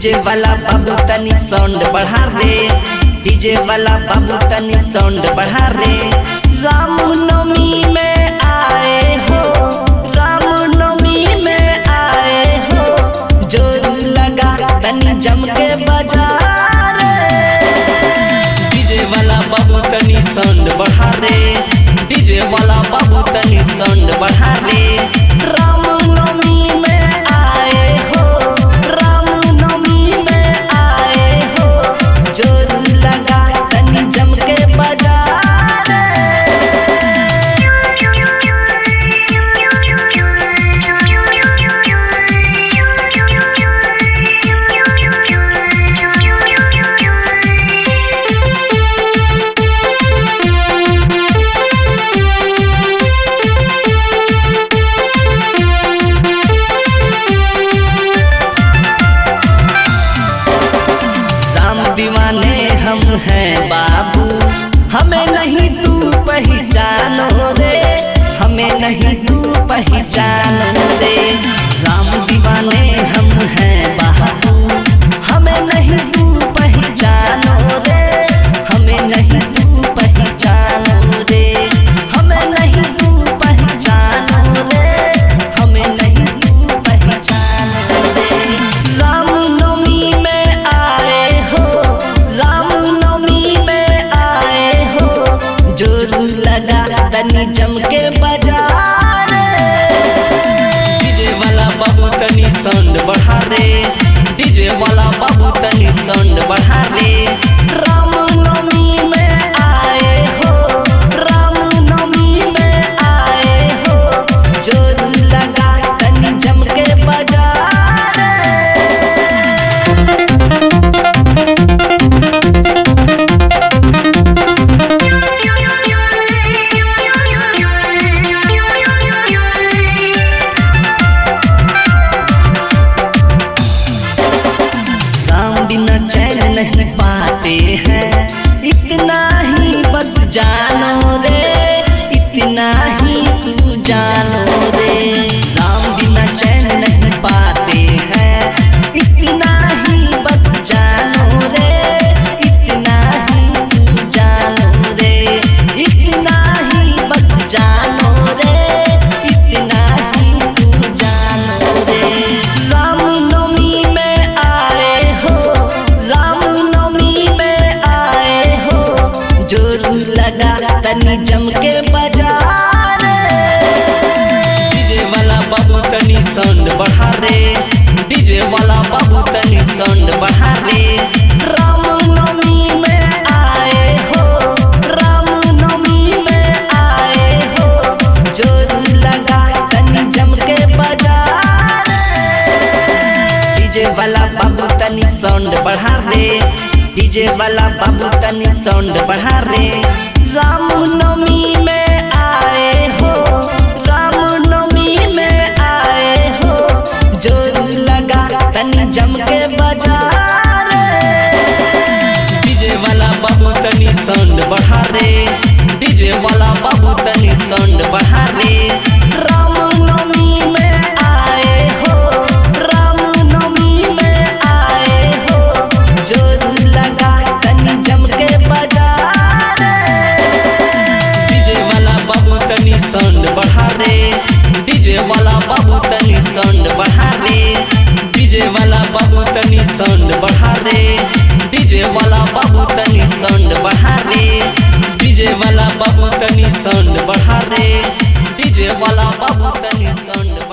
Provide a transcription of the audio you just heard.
DJ वाला बाबू तनी साउंड बढ़ा रे, डीजे वाला बाबू तनी साउंड बढ़ा रे। रामनवमी में आए हो, रामनवमी में आए हो, जोर लगा तनी जम के बजा रे। डीजे वाला बाबू तनी साउंड बढ़ा रे, डीजे वाला बाबू तनी साउंड बढ़ा रे। रामनवमी में आए हो, रामनवमी में आए हो, जोर लगा तनी जम के बजा रे। दीवाने हम हैं बाबू, हमें नहीं तू पहचानो रे, हमें नहीं तू पहचानो रे। राम दीवाने हम हैं बाबू, हमें नहीं तू पहचानो रे, हमें नहीं तू पहचानो रे, हमें नहीं तू पहचानो रे, हमें नहीं तू पहचानो रे। रामनवमी में आए हो, रामनवमी में आए हो, जोर लगा तनी जम के बजा रे। डीजे वाला बाबू तनी साउंड बढ़ा रे, डीजे वाला बाबू तनी साउंड बढ़ा रे। रामनवमी में आए हो, रामनवमी में आए हो, जोर लगा तनी जम के बजा रे। बिना चैन नहीं पाते हैं, इतना ही बस जानो रे, इतना ही तू जानो रे। राम बिना चैन नहीं पाते हैं, इतना ही बस जानो रे, इतना ही तू जानो रे, इतना ही बस जानो रे, इतना ही तू जानो रे। रामनवमी में आए हो, रामनवमी में आए हो, जोर लगा तनी जम के बजा रे। डीजे वाला बाबू तनी साउंड बढ़ा रे, डीजे वाला बाबू तनी साउंड बढ़ा रे। रामनवमी में आए हो, रामनवमी में आए हो, जोर लगा तनी जम के बजा रे। डीजे वाला बाबू तनी साउंड बढ़ा रे, डीजे वाला बाबू तनी साउंड बढ़ा रे। रामनवमी में आए हो, रामनवमी में आए हो, जोर लगा तनी जम के बजा रे। डीजे वाला बाबू तनी साउंड बढ़ा रे, डीजे वाला बाबू तनी साउंड बढ़ा रे। रामनवमी में आए हो, रामनवमी में आए हो, जोर लगा तनी जम के बजा रे। डीजे वाला बाबू तनी साउंड बढ़ा रे, डीजे वाला बाबू तनी साउंड बढ़ा रे, डीजे वाला बाबू तनी साउंड बढ़ा रे, डीजे वाला बाबू तनी साउंड बढ़ा रे, डीजे वाला बाबू तनी साउंड बढ़ा रे, डीजे वाला बाबू तनी साउंड